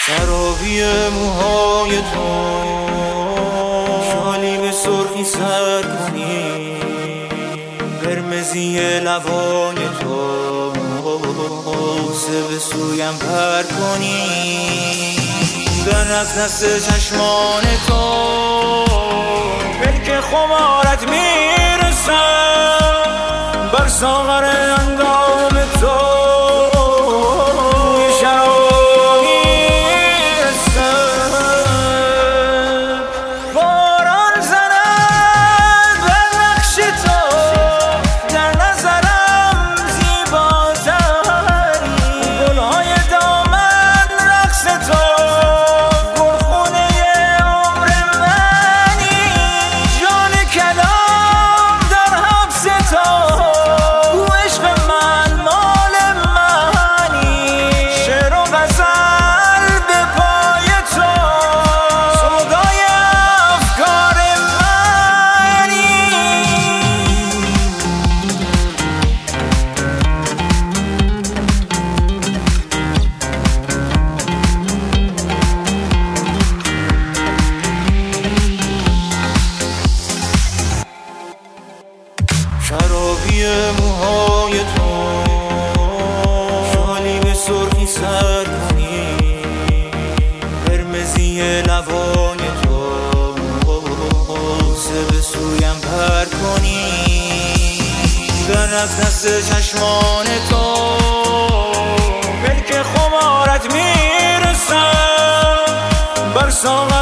سرابی موهای تو شالی به سرخی سر کنی، قرمزی لبان تو بوسه به سویم پر کنی، در نفس چشمان تو ملک خمارت میرسم، بر ساغر اندام تو شرابی موهای تو شالی به سرخی سر کنی، قرمزی لبان تو بوسه به سویم پر کنی، در نفس چشمان تو ملک خمارت میرسم، بر ساغر